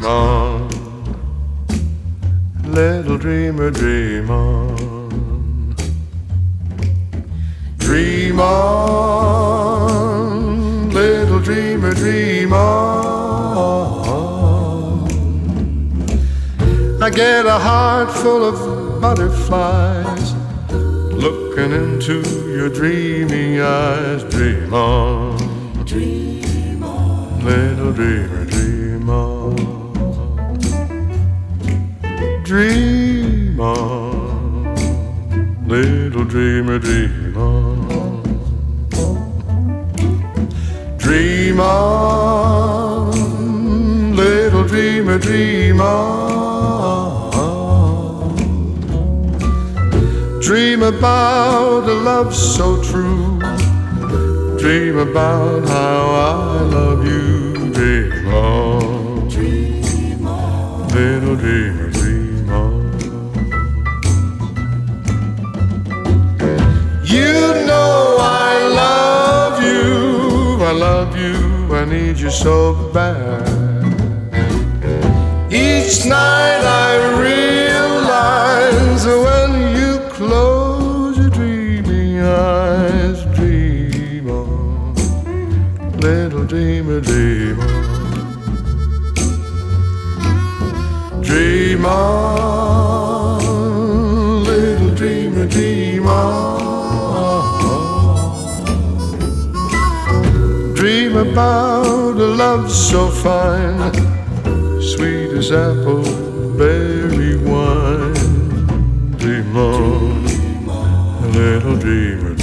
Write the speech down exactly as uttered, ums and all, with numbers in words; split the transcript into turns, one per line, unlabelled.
on, little dreamer, dream on. Dream on, little dreamer, dream on. I get a heart full of butterflies looking into your dreamy eyes. Dream on,
Dream on,
little dreamer, dream on. Dream on, little dreamer, dream on. Dream on, little dreamer, dream on. Dream about a love so true. Dream about how I love you. Dream on,
dream on,
little dreamer, dream on. You know I love you, I love you, I need you so bad. Each night I realize when you close your dreamy eyes. Dream on, little dreamer, dream on. Dream on, little dreamer, dream on. Dream about a love so fine, sweet as apple berry wine. Dream on, little dreamer,